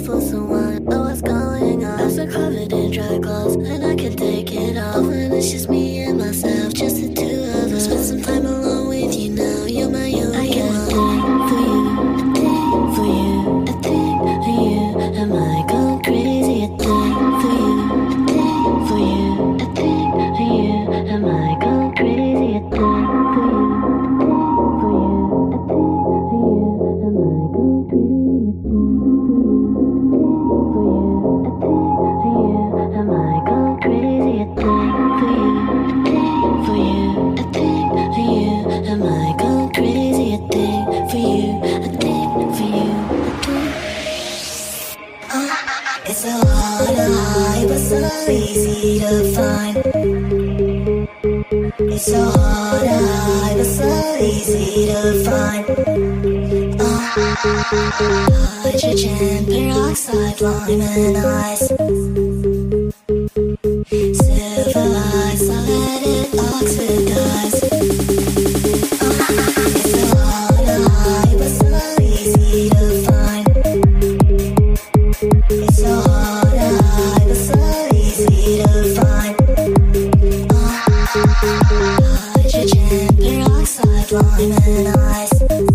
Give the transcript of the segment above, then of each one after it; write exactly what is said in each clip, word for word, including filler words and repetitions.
for someone. Know what's going on. I'm so covered in dry clothes, and I can take it off. And it's just me and myself, just the two of us. Spend some time alone with you now. You're my only I get one thing for you, a thing for you, a thing for you. Am I going crazy? A thing for you, a thing for you, a thing for you. Am I going crazy? A thing for you, for you, a thing for you. Am I going crazy? A thing for you, a thing for you. Am I going crazy? A thing for you, a thing for you. Am I going crazy? A thing for you, a thing for you, a thing. Uh, it's so hard to hide, but so easy to find. It's so hard to hide, but so easy to find. Uh, hydrogen peroxide, lime and ice. Silver ice, I let it oxidize. Uh, it's so hard to hide, but so easy to find. It's so hard to hide, but so easy to find. Hydrogen peroxide, lime and ice.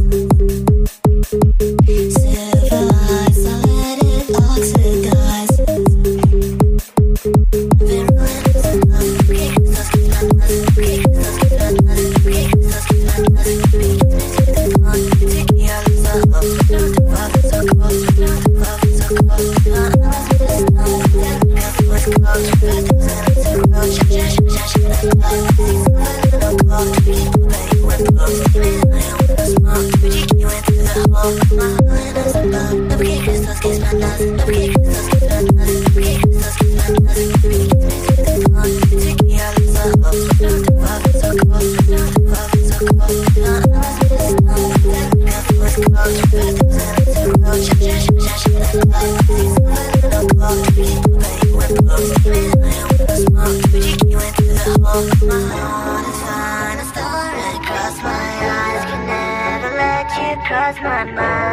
Silver ice, I let it oxidize. Cross my mind.